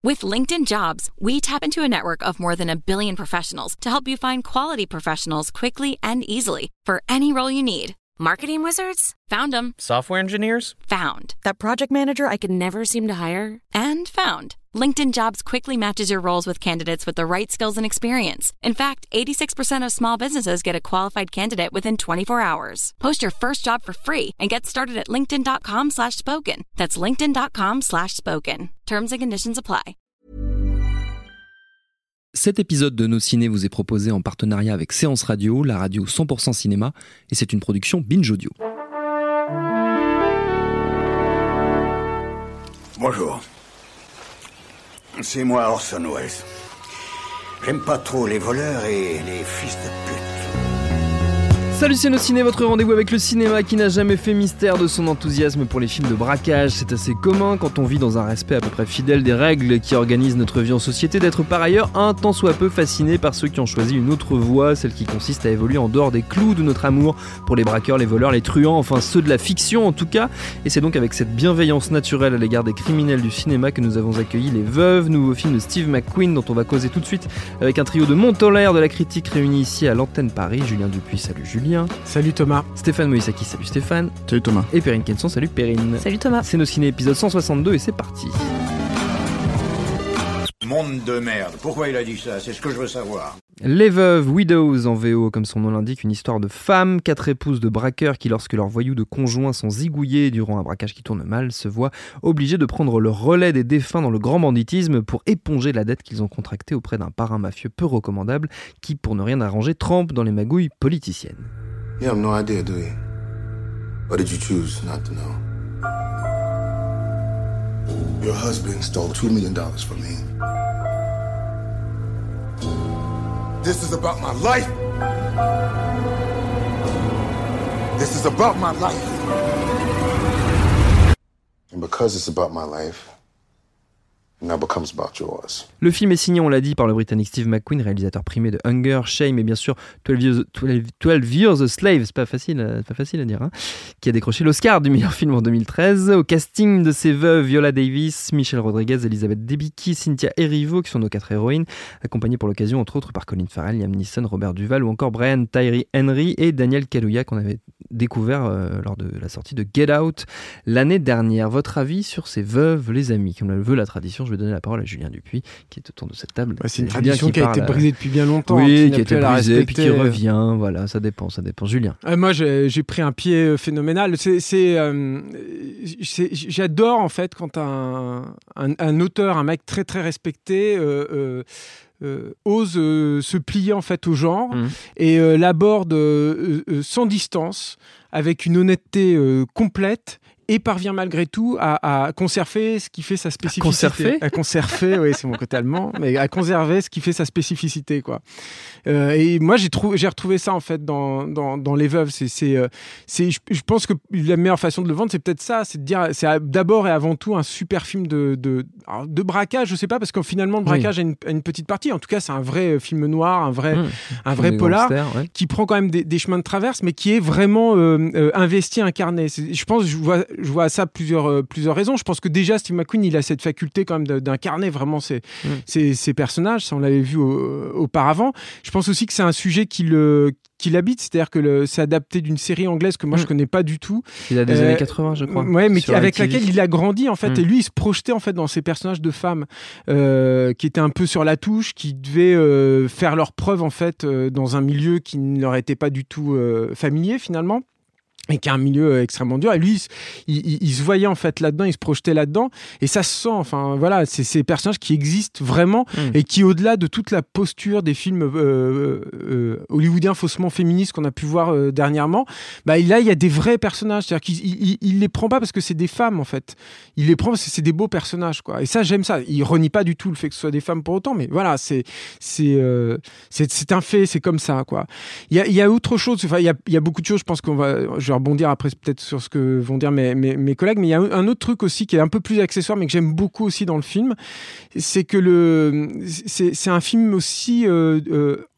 With LinkedIn Jobs, we tap into a network of more than 1 billion professionals to help you find quality professionals quickly and easily for any role you need. Marketing wizards? Found them. Software engineers? Found. That project manager I could never seem to hire? And found. LinkedIn Jobs quickly matches your roles with candidates with the right skills and experience. In fact, 86% of small businesses get a qualified candidate within 24 hours. Post your first job for free and get started at linkedin.com/spoken. That's linkedin.com/spoken. Terms and conditions apply. Cet épisode de Nos Ciné vous est proposé en partenariat avec Séance Radio, la radio 100% cinéma, et c'est une production Binge Audio. Bonjour. C'est moi Orson Welles. J'aime pas trop les voleurs et les fils de pute. Salut, c'est Nos Ciné, votre rendez-vous avec le cinéma qui n'a jamais fait mystère de son enthousiasme pour les films de braquage. C'est assez commun quand on vit dans un respect à peu près fidèle des règles qui organisent notre vie en société d'être par ailleurs un tant soit peu fasciné par ceux qui ont choisi une autre voie, celle qui consiste à évoluer en dehors des clous de notre amour pour les braqueurs, les voleurs, les truands, enfin ceux de la fiction en tout cas. Et c'est donc avec cette bienveillance naturelle à l'égard des criminels du cinéma que nous avons accueilli Les Veuves, nouveau film de Steve McQueen dont on va causer tout de suite avec un trio de Mont-en-l'air de la critique réuni ici à l'antenne Paris. Julien Dupuis, salut Julien. Salut Thomas. Stéphane Moïsaki, salut Stéphane. Salut Thomas. Et Perrine Kenson, salut Perrine. Salut Thomas. C'est Nos Ciné épisode 162 et c'est parti. Monde de merde. Pourquoi il a dit ça? C'est ce que je veux savoir. Les Veuves, Widows en VO, comme son nom l'indique, une histoire de femmes, 4 épouses de braqueurs qui, lorsque leurs voyous de conjoints sont zigouillés durant un braquage qui tourne mal, se voient obligés de prendre le relais des défunts dans le grand banditisme pour éponger la dette qu'ils ont contractée auprès d'un parrain mafieux peu recommandable qui, pour ne rien arranger, trempe dans les magouilles politiciennes. You have no idea, do you? Or did you choose not to know? Your husband stole $2 million from me. This is about my life. This is about my life. And because it's about my life, it now becomes about yours. Le film est signé, on l'a dit, par le Britannique Steve McQueen, réalisateur primé de Hunger, Shame et bien sûr 12 Years a Slave, c'est pas facile à dire, hein, qui a décroché l'Oscar du meilleur film en 2013. Au casting de ses veuves, Viola Davis, Michelle Rodriguez, Elisabeth Debicki, Cynthia Erivo, qui sont nos 4 héroïnes, accompagnées pour l'occasion entre autres par Colin Farrell, Liam Neeson, Robert Duvall ou encore Brian Tyree Henry et Daniel Kaluuya qu'on avait découvert lors de la sortie de Get Out l'année dernière. Votre avis sur ces veuves, les amis? Comme le veut la tradition, je vais donner la parole à Julien Dupuis qui est autour de cette table. Ouais, c'est une tradition qui a été brisée depuis bien longtemps. Oui, qui a été brisée puis qui revient. Voilà, ça dépend. Julien. Moi, j'ai pris un pied phénoménal. J'adore en fait quand un auteur, un mec très très respecté ose se plier en fait au genre et l'aborde sans distance, avec une honnêteté complète. Et parvient malgré tout à conserver ce qui fait sa spécificité. À conserver, oui, c'est mon côté allemand, mais à conserver ce qui fait sa spécificité, quoi. Et moi, j'ai retrouvé ça en fait dans Les Veuves. Je pense que la meilleure façon de le vendre, c'est peut-être ça, c'est de dire, c'est d'abord et avant tout un super film de braquage. Je sais pas, parce que finalement le braquage a une petite partie. En tout cas, c'est un vrai film noir, un vrai polar qui prend quand même des chemins de traverse, mais qui est vraiment investi, incarné. Je pense, je vois à ça plusieurs raisons. Je pense que déjà Steve McQueen, il a cette faculté quand même d'incarner vraiment ses personnages. Ça, on l'avait vu auparavant. Je pense aussi que c'est un sujet qui l'habite, c'est-à-dire que c'est adapté d'une série anglaise que moi je connais pas du tout. Il a des années 80, je crois. Ouais, mais avec laquelle il a grandi en fait. Et lui, il se projetait en fait dans ces personnages de femmes qui étaient un peu sur la touche, qui devaient faire leurs preuves en fait dans un milieu qui ne leur était pas du tout familier finalement. Et qui est un milieu extrêmement dur. Et lui, il se voyait en fait là-dedans, il se projetait là-dedans. Et ça se sent, enfin voilà, c'est ces personnages qui existent vraiment et qui, au-delà de toute la posture des films hollywoodiens faussement féministes qu'on a pu voir dernièrement, là, il y a des vrais personnages. C'est-à-dire qu'il les prend pas parce que c'est des femmes, en fait. Il les prend parce que c'est des beaux personnages, quoi. Et ça, j'aime ça. Il renie pas du tout le fait que ce soit des femmes pour autant, mais voilà, c'est un fait, c'est comme ça, quoi. Il y a autre chose, enfin, il y a beaucoup de choses, je pense je vais rebondir après peut-être sur ce que vont dire mes collègues, mais il y a un autre truc aussi qui est un peu plus accessoire, mais que j'aime beaucoup aussi dans le film, c'est que c'est un film aussi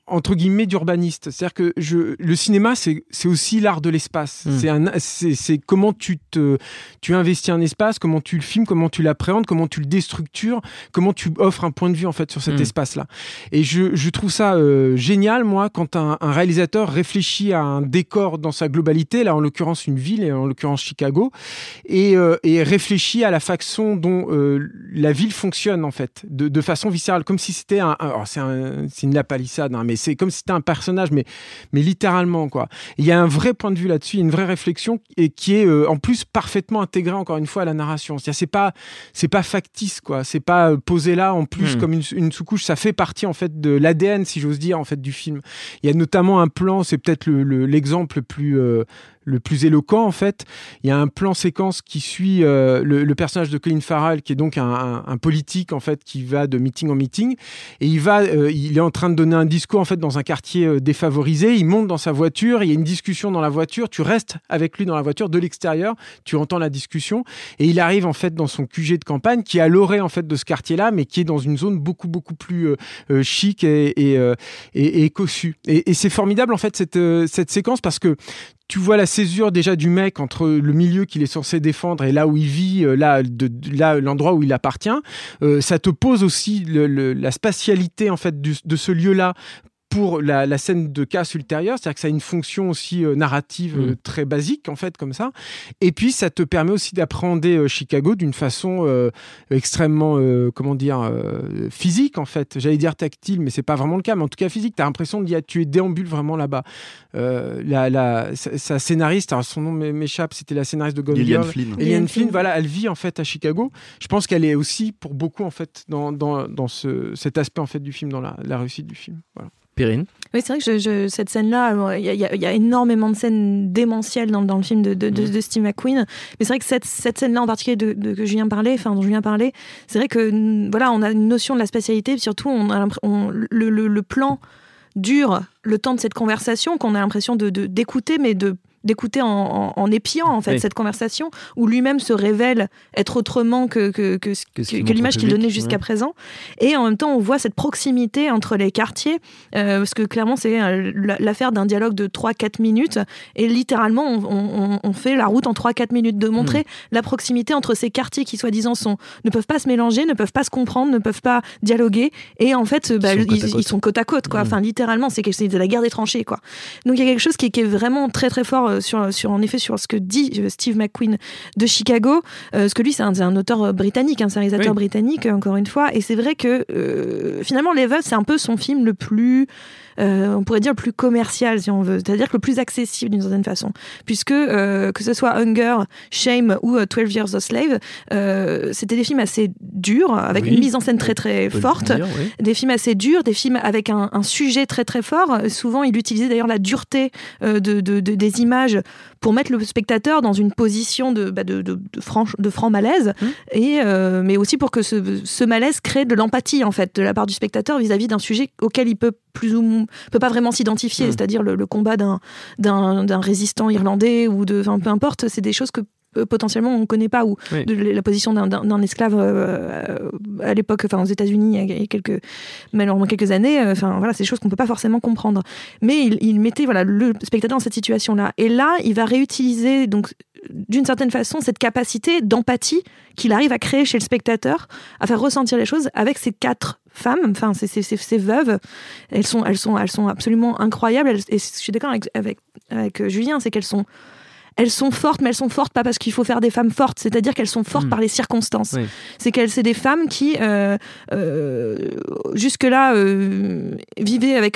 entre guillemets d'urbaniste. C'est-à-dire que le cinéma, c'est aussi l'art de l'espace. C'est comment tu investis un espace, comment tu le filmes, comment tu l'appréhendes, comment tu le déstructures, comment tu offres un point de vue en fait sur cet espace-là. Et je trouve ça génial, moi, quand un réalisateur réfléchit à un décor dans sa globalité, là en l'occurrence une ville, et en l'occurrence Chicago, et réfléchit à la façon dont la ville fonctionne en fait, de façon viscérale, comme si c'était c'est une lapalissade, hein, mais c'est comme si c'était un personnage, mais littéralement, quoi. Il y a un vrai point de vue là-dessus, une vraie réflexion, et qui est en plus parfaitement intégrée encore une fois à la narration. C'est pas factice, quoi. C'est pas posé là en plus comme une sous-couche. Ça fait partie en fait de l'ADN, si j'ose dire, en fait, du film. Il y a notamment un plan, c'est peut-être l'exemple le plus éloquent, en fait. Il y a un plan séquence qui suit le personnage de Colin Farrell, qui est donc un politique, en fait, qui va de meeting en meeting, et il est en train de donner un discours, en fait, dans un quartier défavorisé. Il monte dans sa voiture, il y a une discussion dans la voiture, tu restes avec lui dans la voiture, de l'extérieur, tu entends la discussion, et il arrive, en fait, dans son QG de campagne, qui est à l'orée, en fait, de ce quartier-là, mais qui est dans une zone beaucoup, beaucoup plus chic et cossue. Et c'est formidable, en fait, cette séquence, parce que tu vois la césure déjà du mec entre le milieu qu'il est censé défendre et là où il vit, là l'endroit où il appartient. Ça te pose aussi la spatialité en fait de ce lieu-là pour la scène de casse ultérieure, c'est-à-dire que ça a une fonction aussi narrative très basique, en fait, comme ça. Et puis, ça te permet aussi d'appréhender Chicago d'une façon extrêmement, physique, en fait. J'allais dire tactile, mais c'est pas vraiment le cas, mais en tout cas physique. Tu as l'impression tu es déambule vraiment là-bas. Sa scénariste, alors son nom m'échappe, c'était la scénariste de Gone Girl. Gillian Flynn, voilà, elle vit, en fait, à Chicago. Je pense qu'elle est aussi, pour beaucoup, en fait, dans cet aspect, en fait, du film, dans la réussite du film. Voilà. Perrine. Oui, c'est vrai que cette scène-là, il y a énormément de scènes démentielles dans le film de Steve McQueen. Mais c'est vrai que cette scène-là en particulier dont Julien parlait, c'est vrai que voilà, on a une notion de la spatialité, surtout le plan dure le temps de cette conversation qu'on a l'impression d'écouter, mais d'écouter en épiant en fait cette conversation où lui-même se révèle être autrement que l'image qu'il donnait jusqu'à présent, et en même temps on voit cette proximité entre les quartiers parce que clairement c'est l'affaire d'un dialogue de 3-4 minutes et littéralement on fait la route en 3-4 minutes, de montrer la proximité entre ces quartiers qui soi-disant ne peuvent pas se mélanger, ne peuvent pas se comprendre, ne peuvent pas dialoguer, et en fait ils sont côte à côte, quoi. Enfin littéralement c'est de la guerre des tranchées, quoi. Donc il y a quelque chose qui est vraiment très très fort sur ce que dit Steve McQueen de Chicago, parce que lui c'est un auteur britannique, c'est un réalisateur britannique, encore une fois, et c'est vrai que finalement Level c'est un peu son film le plus on pourrait dire le plus commercial, si on veut, c'est-à-dire que le plus accessible d'une certaine façon, puisque que ce soit Hunger, Shame ou 12 Years a Slave, c'était des films assez durs, avec une mise en scène très très forte, des films assez durs, des films avec un sujet très très fort. Souvent il utilisait d'ailleurs la dureté des images pour mettre le spectateur dans une position de franc malaise, mais aussi pour que ce malaise crée de l'empathie en fait de la part du spectateur vis-à-vis d'un sujet auquel il peut pas vraiment s'identifier, c'est-à-dire le combat d'un résistant irlandais ou peu importe, c'est des choses que potentiellement on ne connaît pas, ou la position d'un esclave à l'époque, aux États-Unis il y a quelques années, voilà, c'est des choses qu'on ne peut pas forcément comprendre, mais il mettait le spectateur dans cette situation-là, et là il va réutiliser donc d'une certaine façon cette capacité d'empathie qu'il arrive à créer chez le spectateur, à faire ressentir les choses avec ces 4 femmes, ces veuves. Elles sont absolument incroyables, et je suis d'accord avec Julien, c'est qu'elles sont fortes, mais elles sont fortes pas parce qu'il faut faire des femmes fortes, c'est-à-dire qu'elles sont fortes par les circonstances. C'est des femmes qui jusque-là vivaient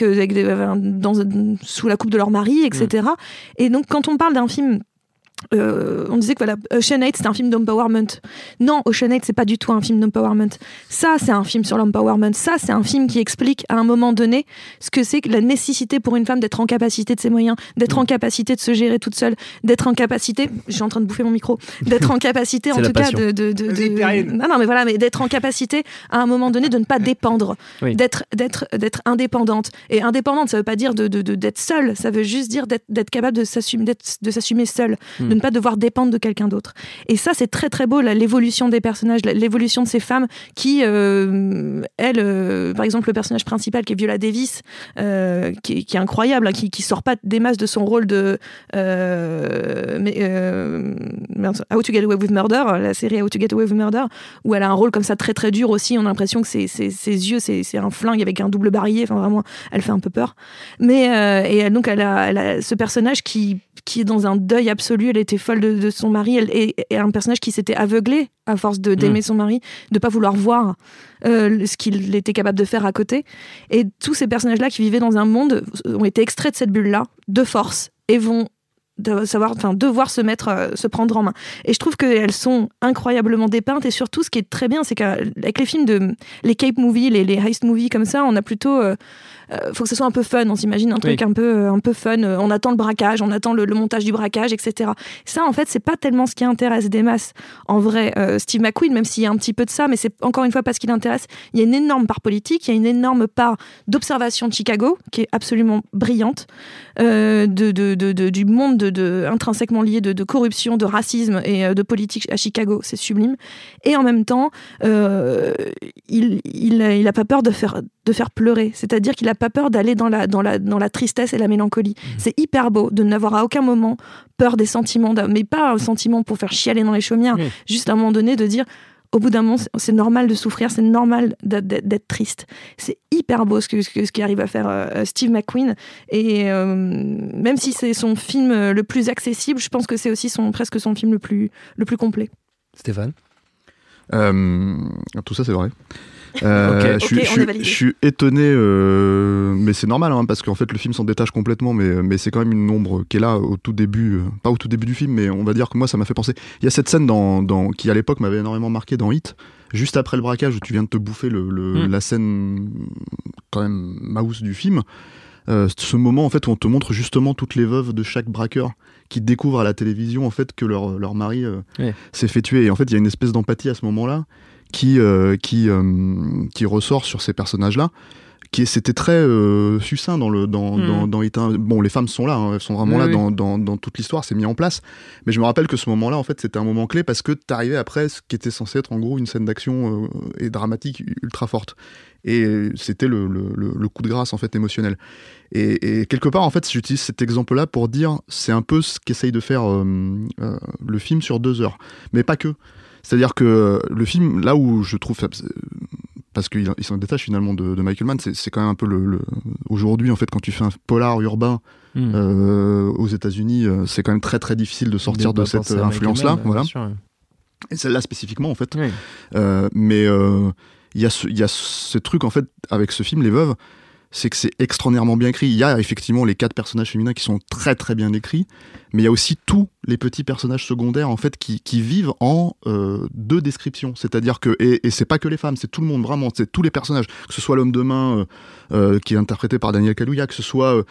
sous la coupe de leur mari, etc. Et donc quand on parle d'un film, on disait que Ocean 8 c'est un film d'empowerment. Non, Ocean 8 c'est pas du tout un film d'empowerment. Ça c'est un film sur l'empowerment. Ça c'est un film qui explique à un moment donné ce que c'est que la nécessité pour une femme d'être en capacité de ses moyens, d'être en capacité de se gérer toute seule, d'être en capacité, je suis en train de bouffer mon micro, d'être en capacité en tout cas mais d'être en capacité à un moment donné de ne pas dépendre, d'être indépendante. Et indépendante, ça veut pas dire d'être seule, ça veut juste dire d'être capable de s'assumer seule. de ne pas devoir dépendre de quelqu'un d'autre. Et ça, c'est très très beau, l'évolution des personnages, l'évolution de ces femmes qui, par exemple, le personnage principal qui est Viola Davis, qui est incroyable, hein, qui sort pas des masses de son rôle de How to Get Away with Murder, la série How to Get Away with Murder, où elle a un rôle comme ça très très dur aussi. On a l'impression que ses yeux, c'est un flingue avec un double barillet. Enfin, vraiment, elle fait un peu peur. Mais donc elle a ce personnage qui est dans un deuil absolu. Elle était folle de son mari. Et un personnage qui s'était aveuglé à force d'aimer son mari, de pas vouloir voir ce qu'il était capable de faire à côté. Et tous ces personnages-là qui vivaient dans un monde ont été extraits de cette bulle-là, de force, et vont devoir se prendre en main. Et je trouve qu'elles sont incroyablement dépeintes, et surtout ce qui est très bien, c'est qu'avec les films les cape movies, les heist movies comme ça, on a plutôt faut que ce soit un peu fun, on s'imagine un truc un peu fun, on attend le braquage, on attend le montage du braquage, etc. Ça, en fait, c'est pas tellement ce qui intéresse des masses. En vrai, Steve McQueen, même s'il y a un petit peu de ça, mais c'est encore une fois pas ce qui l'intéresse, il y a une énorme part politique, il y a une énorme part d'observation de Chicago, qui est absolument brillante, du monde intrinsèquement lié de corruption, de racisme et de politique à Chicago, c'est sublime. Et en même temps, il a pas peur de faire pleurer, c'est-à-dire qu'il a pas peur d'aller dans la tristesse et la mélancolie. C'est hyper beau de n'avoir à aucun moment peur des sentiments, mais pas un sentiment pour faire chialer dans les chaumières, juste à un moment donné de dire au bout d'un moment, c'est normal de souffrir, c'est normal d'être triste. C'est hyper beau ce qu'il arrive à faire Steve McQueen. Et même si c'est son film le plus accessible, je pense que c'est aussi presque son film le plus complet. Stéphane ? Tout ça, c'est vrai. Je suis étonné, mais c'est normal, hein, parce qu'en fait le film s'en détache complètement, mais c'est quand même une ombre qui est là au tout début, pas au tout début du film, mais on va dire que moi ça m'a fait penser. Il y a cette scène qui à l'époque m'avait énormément marqué dans Hit, juste après le braquage où tu viens de te bouffer la scène quand même mouse du film. Ce moment en fait où on te montre justement toutes les veuves de chaque braqueur qui découvrent à la télévision en fait que leur mari s'est fait tuer, et en fait il y a une espèce d'empathie à ce moment-là qui ressort sur ces personnages-là, c'était très succinct dans Hit 1. Bon, les femmes sont là, hein, elles sont vraiment là dans toute l'histoire, c'est mis en place. Mais je me rappelle que ce moment-là, en fait, c'était un moment clé parce que t'arrivais après ce qui était censé être en gros une scène d'action et dramatique ultra forte. Et c'était le coup de grâce en fait émotionnel. Et quelque part, en fait, j'utilise cet exemple-là pour dire, c'est un peu ce qu'essaye de faire le film sur 2 heures, mais pas que. C'est-à-dire que le film, là où je trouve, parce qu'il s'en détache finalement de Michael Mann, c'est quand même un peu aujourd'hui en fait, quand tu fais un polar urbain aux États-Unis, c'est quand même très très difficile de sortir de cette influence-là, voilà. Et celle-là spécifiquement en fait. Mais il y a ce truc en fait avec ce film, Les Veuves, c'est que c'est extraordinairement bien écrit. Il y a effectivement les 4 personnages féminins qui sont très très bien écrits, mais il y a aussi tous les petits personnages secondaires en fait qui vivent en 2 descriptions. C'est-à-dire que, et c'est pas que les femmes, c'est tout le monde, vraiment, c'est tous les personnages, que ce soit l'homme de main qui est interprété par Daniel Kaluuya, que ce soit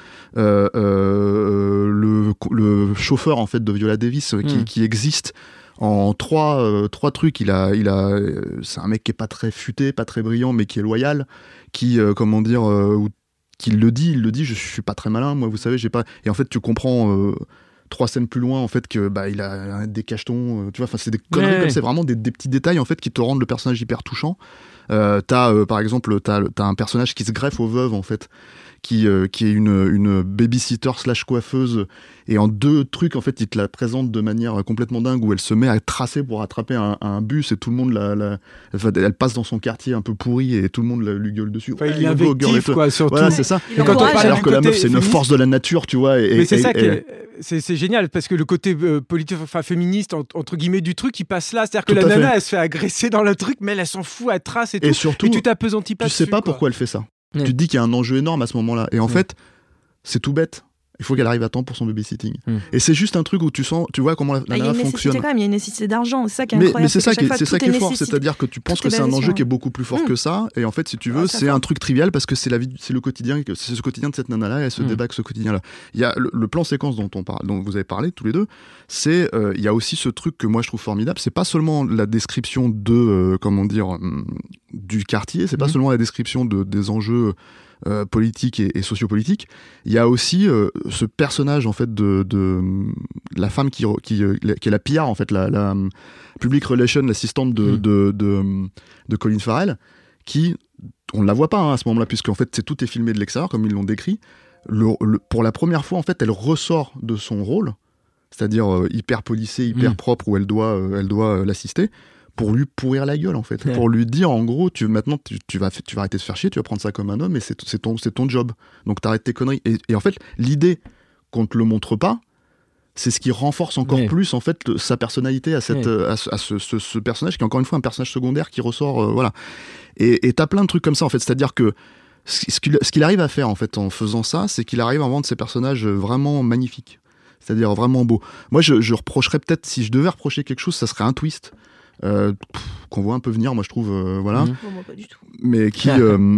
le chauffeur en fait de Viola Davis qui existe en 3 trucs. C'est un mec qui est pas très futé, pas très brillant, mais qui est loyal, qui qui le dit, je suis pas très malin, moi, vous savez, j'ai pas. Et en fait, tu comprends 3 scènes plus loin, en fait, que il a des cachetons, tu vois. Enfin, c'est des conneries comme c'est vraiment des petits détails en fait qui te rendent le personnage hyper touchant. Par exemple, t'as un personnage qui se greffe aux veuves en fait, qui est une babysitter / coiffeuse, et en 2 trucs en fait il te la présente de manière complètement dingue, où elle se met à tracer pour attraper un bus, et tout le monde elle passe dans son quartier un peu pourri et tout le monde lui gueule dessus. Enfin, il est invectif quoi, surtout. Voilà, c'est ça. Et quand on parle alors que la meuf c'est une force de la nature, tu vois. Mais c'est ça c'est génial, parce que le côté politique, enfin féministe entre guillemets du truc, il passe là, c'est-à-dire que la nana elle se fait agresser dans le truc, mais elle s'en fout, elle trace et tout. Et surtout, et tu t'appesantis pas. Tu sais pas pourquoi elle fait ça. Tu te dis qu'il y a un enjeu énorme à ce moment-là. Et en fait, c'est tout bête. Il faut qu'elle arrive à temps pour son babysitting. Et c'est juste un truc où tu vois comment la nana fonctionne. Il y a une nécessité d'argent, c'est ça qui est incroyable. Mais c'est ça qui est fort, c'est-à-dire que tu penses que c'est un enjeu qui est beaucoup plus fort que ça, et en fait, si tu veux, c'est un truc trivial parce que c'est le quotidien, c'est ce quotidien de cette nana-là, et elle se débat avec ce quotidiien-là. Il y a le plan séquence dont vous avez parlé tous les deux, c'est il y a aussi ce truc que moi je trouve formidable, c'est pas seulement la description du quartier, c'est pas seulement la description des enjeux politique et sociopolitique. Il y a aussi ce personnage en fait de la femme qui est la PR, en fait, la public relation, l'assistante de Colin Farrell, qui, on ne la voit pas à ce moment-là, puisqu'en fait, tout est filmé de l'extérieur, comme ils l'ont décrit. Pour la première fois, en fait, elle ressort de son rôle, c'est-à-dire hyper policée, hyper propre, où elle doit l'assister, pour lui pourrir la gueule, en fait. Pour lui dire, en gros, maintenant, tu vas arrêter de se faire chier, tu vas prendre ça comme un homme, et c'est ton job. Donc t'arrêtes tes conneries. Et en fait, l'idée qu'on te le montre pas, c'est ce qui renforce encore plus, en fait, sa personnalité à ce personnage, qui est encore une fois un personnage secondaire qui ressort, voilà. Et t'as plein de trucs comme ça, en fait. C'est-à-dire que ce qu'il arrive à faire, en fait, en faisant ça, c'est qu'il arrive à rendre ses personnages vraiment magnifiques. C'est-à-dire vraiment beaux. Moi, je reprocherais peut-être, si je devais reprocher quelque chose, ça serait un twist. Qu'on voit un peu venir, moi je trouve, voilà. Moi, pas du tout. Mais qui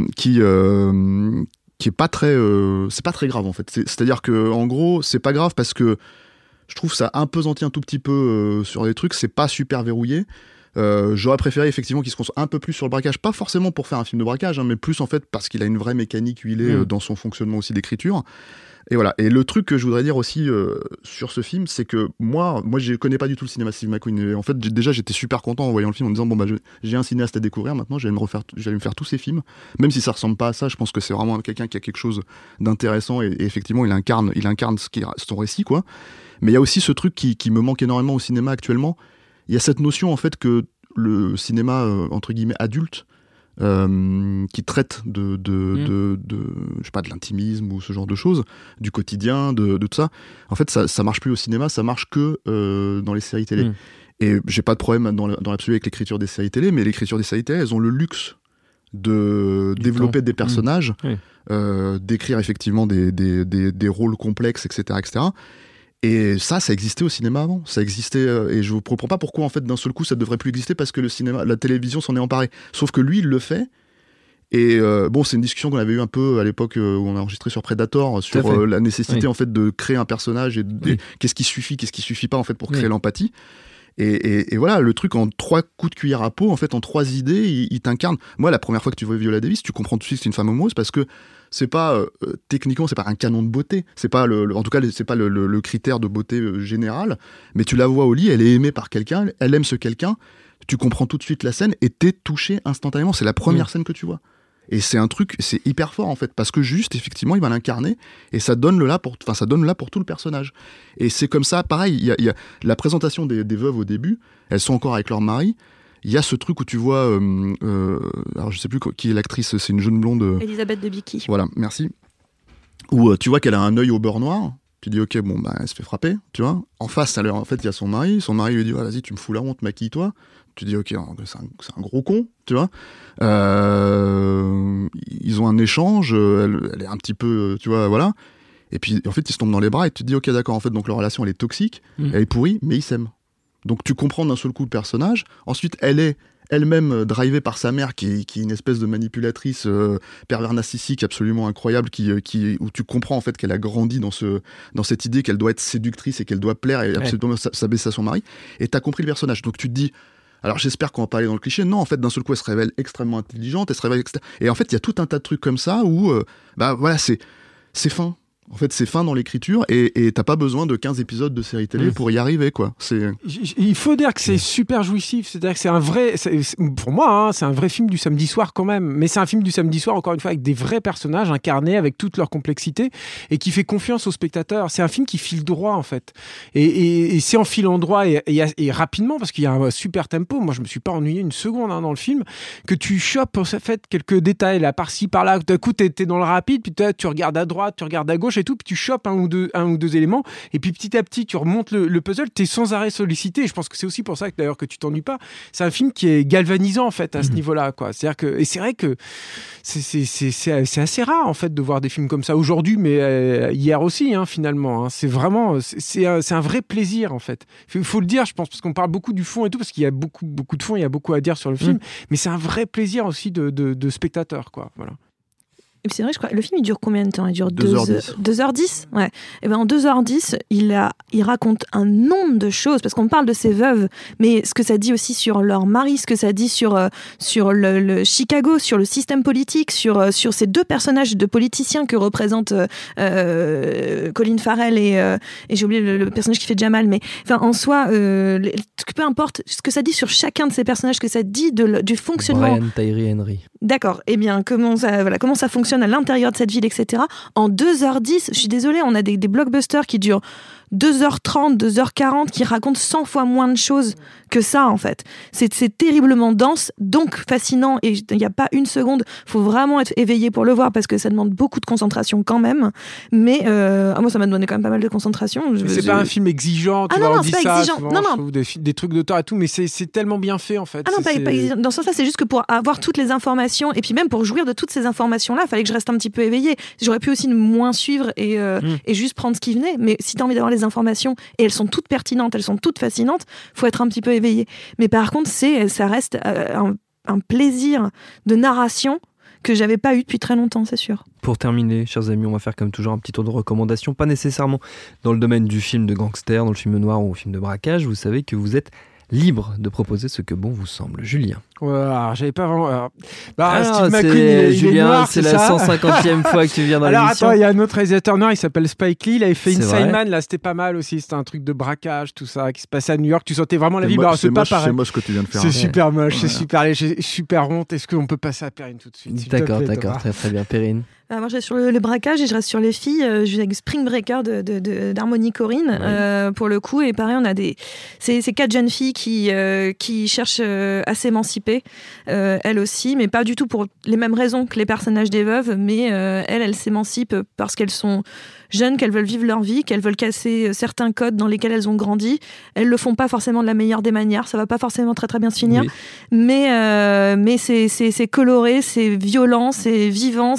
est pas très, c'est pas très grave, en fait. C'est-à-dire que, en gros, c'est pas grave parce que je trouve ça impesantit un tout petit peu sur les trucs, c'est pas super verrouillé. J'aurais préféré effectivement qu'il se concentre un peu plus sur le braquage, pas forcément pour faire un film de braquage, hein, mais plus en fait parce qu'il a une vraie mécanique huilée dans son fonctionnement aussi d'écriture. Et voilà. Et le truc que je voudrais dire aussi sur ce film, c'est que moi je connais pas du tout le cinéma Steve McQueen. Et en fait, déjà j'étais super content en voyant le film en me disant bon bah j'ai un cinéaste à découvrir maintenant, j'allais me faire tous ses films, même si ça ressemble pas à ça. Je pense que c'est vraiment quelqu'un qui a quelque chose d'intéressant et effectivement il incarne son récit, quoi. Mais il y a aussi ce truc qui me manque énormément au cinéma actuellement. Il y a cette notion en fait que le cinéma entre guillemets adulte qui traite de je sais pas, de l'intimisme ou ce genre de choses, du quotidien, de tout ça. En fait, ça marche plus au cinéma, ça marche que dans les séries télé. Et j'ai pas de problème dans l'absolu avec l'écriture des séries télé, mais l'écriture des séries télé, elles ont le luxe de développer des personnages, d'écrire effectivement des rôles complexes, etc., etc. Et ça existait au cinéma avant. Ça existait, et je ne comprends pas pourquoi, en fait, d'un seul coup, ça ne devrait plus exister parce que le cinéma, la télévision s'en est emparée. Sauf que lui, il le fait. Et bon, c'est une discussion qu'on avait eu un peu à l'époque où on a enregistré sur Predator, sur la nécessité, en fait, de créer un personnage et qu'est-ce qui suffit pas, en fait, pour créer l'empathie. Et voilà, le truc en 3 coups de cuillère à peau, en fait, en 3 idées, il t'incarne. Moi, la première fois que tu vois Viola Davis, tu comprends tout de suite que c'est une femme amoureuse parce que c'est pas techniquement, c'est pas un canon de beauté, c'est pas en tout cas c'est pas le critère de beauté général, mais tu la vois au lit, elle est aimée par quelqu'un, elle aime ce quelqu'un, tu comprends tout de suite la scène et t'es touché instantanément. C'est la première scène que tu vois. Et c'est un truc, c'est hyper fort en fait, parce que juste, effectivement, il va l'incarner et ça donne le là pour tout le personnage. Et c'est comme ça, pareil, il y a la présentation des veuves au début, elles sont encore avec leur mari. Il y a ce truc où tu vois, alors je sais plus qui est l'actrice, c'est une jeune blonde. Elisabeth Debicki. Voilà, merci. Où tu vois qu'elle a un œil au beurre noir. Tu dis ok, bon bah elle se fait frapper, tu vois. En face, en fait, il y a son mari. Son mari lui dit vas-y, tu me fous la honte, maquille-toi. Tu dis ok, c'est un gros con, tu vois. Ils ont un échange. Elle est un petit peu, tu vois, voilà. Et puis en fait, ils se tombent dans les bras et tu te dis ok, d'accord. En fait, donc leur relation elle est toxique, elle est pourrie, mais ils s'aiment. Donc tu comprends d'un seul coup le personnage. Ensuite, elle est elle-même drivée par sa mère qui est une espèce de manipulatrice pervers narcissique absolument incroyable où tu comprends en fait qu'elle a grandi dans cette idée qu'elle doit être séductrice et qu'elle doit plaire et absolument s'abaisser à son mari. Et t'as compris le personnage. Donc tu te dis, alors j'espère qu'on va pas aller dans le cliché. Non, en fait, d'un seul coup, elle se révèle extrêmement intelligente, elle se révèle et en fait, il y a tout un tas de trucs comme ça où bah voilà, c'est fin. En fait, c'est fin dans l'écriture et t'as pas besoin de 15 épisodes de série télé pour y arriver, quoi. Il faut dire que c'est super jouissif. C'est-à-dire que c'est un vrai... pour moi, hein, c'est un vrai film du samedi soir quand même. Mais c'est un film du samedi soir, encore une fois, avec des vrais personnages incarnés, avec toute leur complexité et qui fait confiance aux spectateurs. C'est un film qui file droit, en fait. Et c'est en filant droit et rapidement, parce qu'il y a un super tempo. Moi, je me suis pas ennuyé une seconde dans le film, que tu chopes, en fait, quelques détails, là, par-ci, par-là. D'un coup, t'es dans le rapide, puis tu regardes à droite, tu regardes à gauche, et tout, puis tu chopes un ou deux éléments et puis petit à petit tu remontes le puzzle, t'es sans arrêt sollicité et je pense que c'est aussi pour ça que d'ailleurs que tu t'ennuies pas. C'est un film qui est galvanisant en fait à ce niveau-là, quoi. C'est-à-dire que, et c'est vrai que c'est assez rare en fait de voir des films comme ça aujourd'hui, mais hier aussi hein, finalement hein. C'est vraiment c'est un vrai plaisir en fait. Faut le dire, je pense, parce qu'on parle beaucoup du fond et tout, parce qu'il y a beaucoup de fond, il y a beaucoup à dire sur le film, mais c'est un vrai plaisir aussi de spectateur, quoi. Voilà. Et puis c'est vrai, je crois, le film il dure combien de temps ? Il dure 2h10. 2h10 ouais. Et ben en 2h10, il raconte un nombre de choses, parce qu'on parle de ces veuves, mais ce que ça dit aussi sur leur mari, ce que ça dit sur le Chicago, sur le système politique, sur ces deux personnages de politiciens que représentent Colin Farrell et j'ai oublié le personnage qui fait Jamal, mais enfin en soi, peu importe ce que ça dit sur chacun de ces personnages, que ça dit du fonctionnement. Brian Tyree Henry. D'accord. Eh bien, comment ça fonctionne à l'intérieur de cette ville, etc. En 2h10, je suis désolée, on a des blockbusters qui durent 2h30, 2h40, qui racontent 100 fois moins de choses que ça, en fait. C'est terriblement dense, donc fascinant, et il n'y a pas une seconde. Il faut vraiment être éveillé pour le voir, parce que ça demande beaucoup de concentration quand même. Mais moi, ça m'a demandé quand même pas mal de concentration. C'est pas un film exigeant, tu vois, on dit ça souvent, non. Je trouve des trucs d'auteur et tout, mais c'est tellement bien fait, en fait. Ah non, pas exigeant. Dans ce sens-là, c'est juste que pour avoir toutes les informations, et puis même pour jouir de toutes ces informations-là, il fallait que je reste un petit peu éveillée. J'aurais pu aussi moins suivre et juste prendre ce qui venait, mais si tu as envie d'avoir les informations, et elles sont toutes pertinentes, elles sont toutes fascinantes, faut être un petit peu éveillé. Mais par contre, ça reste un plaisir de narration que j'avais pas eu depuis très longtemps, c'est sûr. Pour terminer, chers amis, on va faire comme toujours un petit tour de recommandations, pas nécessairement dans le domaine du film de gangster, dans le film noir ou au film de braquage. Vous savez que vous êtes libre de proposer ce que bon vous semble. Julien. Ouais, alors, j'avais pas vraiment. Steve McQueen, Julien, noir, c'est la 150e fois que tu viens dans l'émission. Alors attends, il y a un autre réalisateur noir, il s'appelle Spike Lee, il avait fait Inside Man, là c'était pas mal aussi, c'était un truc de braquage, tout ça, qui se passait à New York, tu sentais vraiment la vie. C'est pas pareil. C'est moche ce que tu viens de faire. C'est super moche, c'est super laid, j'ai super honte. Est-ce qu'on peut passer à Perrine tout de suite? D'accord, très bien, Perrine. Moi, je reste sur le braquage et je reste sur les filles. Je suis avec Spring Breaker d'Harmony Korine, pour le coup. Et pareil, on a ces 4 jeunes filles qui cherchent à s'émanciper, elles aussi, mais pas du tout pour les mêmes raisons que les personnages des veuves. Mais elles s'émancipent parce qu'elles sont jeunes, qu'elles veulent vivre leur vie, qu'elles veulent casser certains codes dans lesquels elles ont grandi. Elles le font pas forcément de la meilleure des manières. Ça va pas forcément très très bien se finir. Oui. Mais c'est coloré, c'est violent, c'est vivant,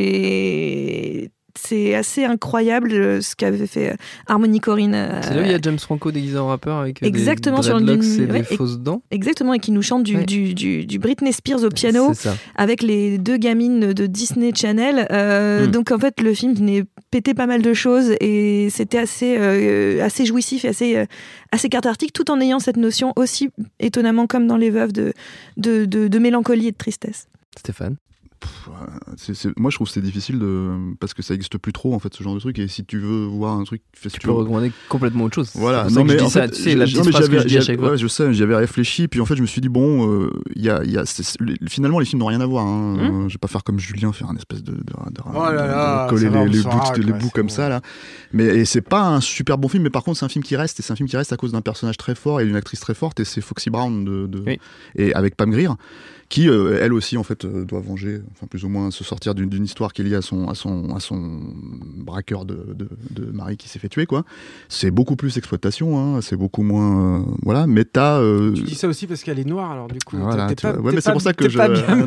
c'est assez incroyable ce qu'avait fait Harmony Korine. C'est là où il y a James Franco déguisé en rappeur avec exactement, des dreadlocks et des fausses dents. Exactement, et qui nous chante du Britney Spears au piano avec les 2 gamines de Disney Channel. Donc en fait, le film venait péter pas mal de choses et c'était assez jouissif et assez cathartique, tout en ayant cette notion aussi, étonnamment comme dans Les Veuves, de mélancolie et de tristesse. Stéphane? Moi je trouve que c'est difficile parce que ça n'existe plus trop en fait ce genre de truc, et si tu veux voir un truc tu peux recommander complètement autre chose. Voilà, non mais en fait, c'est la petite phrase que je dis à chaque fois. Ouais, je sais, j'y avais réfléchi, puis en fait je me suis dit bon, finalement les films n'ont rien à voir, hein. Je vais pas faire comme Julien, faire un espèce de coller les bouts comme ça là, mais c'est pas un super bon film, mais par contre c'est un film qui reste, et c'est un film qui reste à cause d'un personnage très fort et d'une actrice très forte, et c'est Foxy Brown et avec Pam Grier, qui elle aussi en fait doit venger, enfin plus ou moins se sortir d'une histoire qui est liée à son braqueur de mari qui s'est fait tuer, quoi. C'est beaucoup plus exploitation, hein, c'est beaucoup moins voilà, mais tu dis ça aussi parce qu'elle est noire, alors du coup voilà, mais c'est pour ça que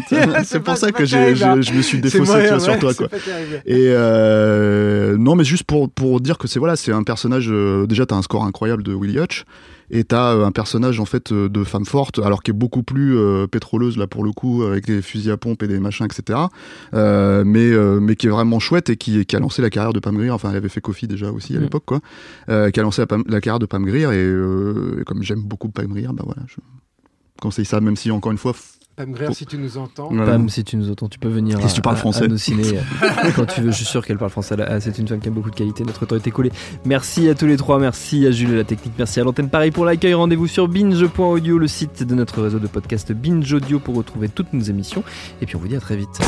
je me suis défaussé sur toi, quoi. Et non, mais juste pour dire que c'est un personnage, déjà t'as un score incroyable de Willie Hutch, et t'as un personnage en fait de femme forte, alors qui est beaucoup plus pétroleuse là pour le coup, avec des fusils à pompe et des machins, etc. Mais qui est vraiment chouette, et qui a lancé la carrière de Pam Grier. Enfin, elle avait fait Coffy déjà aussi à l'époque, quoi. Qui a lancé la carrière de Pam Grier, et comme j'aime beaucoup Pam Grier, bah voilà, je conseille ça, même si encore une fois. Pam Grier, si tu nous entends. Pam, si tu nous entends, tu peux venir si tu parles français. À nos ciné quand tu veux. Je suis sûr qu'elle parle français. C'est une femme qui a beaucoup de qualité. Notre temps est écoulé. Merci à tous les trois. Merci à Jules et la technique. Merci à l'antenne Paris pour l'accueil. Rendez-vous sur binge.audio, le site de notre réseau de podcast Binge Audio, pour retrouver toutes nos émissions. Et puis on vous dit à très vite.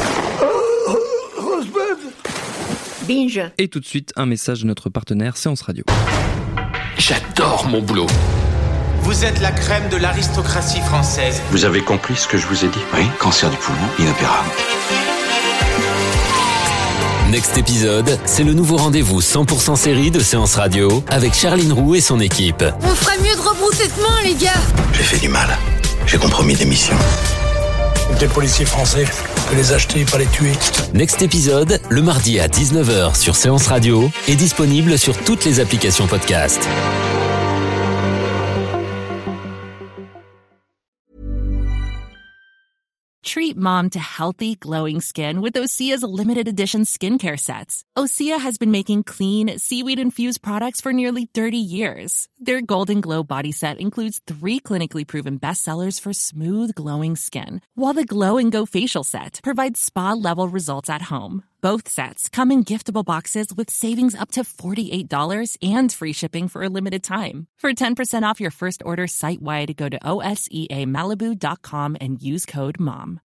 Binge. Et tout de suite, un message de notre partenaire Séance Radio. J'adore mon boulot. Vous êtes la crème de l'aristocratie française. Vous avez compris ce que je vous ai dit? Oui, cancer du poumon, inopérable. Next épisode, c'est le nouveau rendez-vous 100% série de Séance Radio avec Charline Roux et son équipe. On ferait mieux de rebrousser de main, les gars. J'ai fait du mal. J'ai compromis des missions. Des policiers français, que les acheter, pas les tuer. Next épisode, le mardi à 19h sur Séance Radio, est disponible sur toutes les applications podcast. Treat mom to healthy, glowing skin with Osea's limited edition skincare sets. Osea has been making clean, seaweed-infused products for nearly 30 years. Their Golden Glow body set includes 3 clinically proven bestsellers for smooth, glowing skin, while the Glow and Go facial set provides spa-level results at home. Both sets come in giftable boxes with savings up to $48 and free shipping for a limited time. For 10% off your first order site-wide, go to OSEAMalibu.com and use code MOM.